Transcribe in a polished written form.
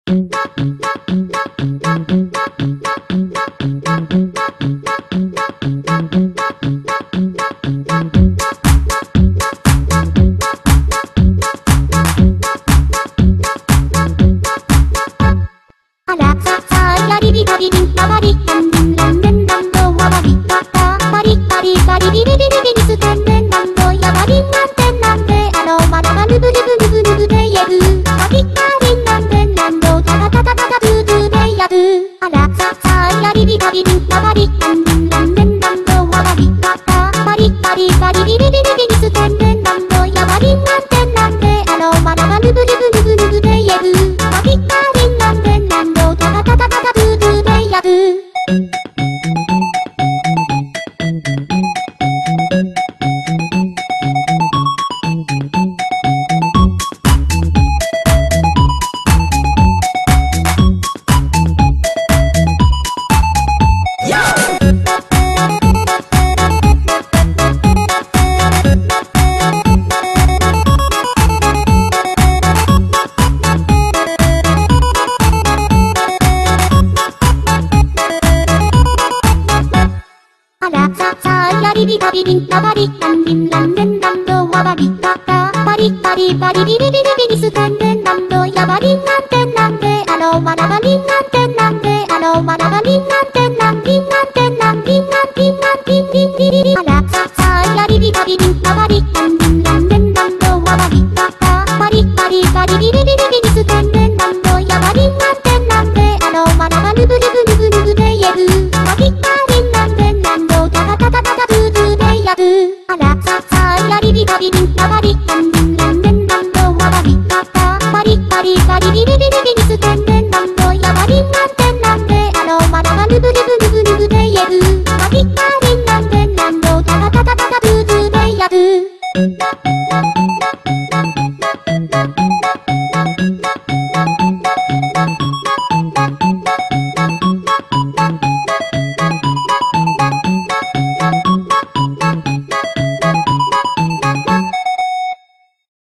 あらささやりびたびびんたばりたんびんらんでんらんどわばりたたばりばりばりびびびびびりすてんでんらんどやばりんなんてんなんであのまだまぬぶぬぶぬぶぬぶでやるばりばりんなんでんなんどたたたたたたブーブーでやるあらささやりびたびびんたばりたんびんらんでんらんどわばりたたばりばりばりびびびびびりすてんでんらんどやばりんなんてんなんであのまだまぬぶぬぶぬぶぬぶでやるばりばりんなんでんなんどたたたたたたブーブーでやるあらささやりびたびびんたばりたんびんらんでんらんどわばりたたばりばりばりびびびびびりすてんでんらんどやばりんなんてんなんであのまだばりんなんてんなんであのまだばりんなんてんなんびんなんてんなんびんなんびんなんびんびんびびびあらささやりびたびびんたばりたんびんらんでんらんどわばりたたばりばりばりびびびびびりすてんでんらんどやばりんなんてんなんであのまだばぬぶぬぶぬぶぬぶでやるばりばりんなんでんなんどたたたたたたブーブーでやるあらささやりびたびびんたばりたんびんらんでんらんどわばりたたばりばりばりびびびびびりすてんでんらんどやばりんなんて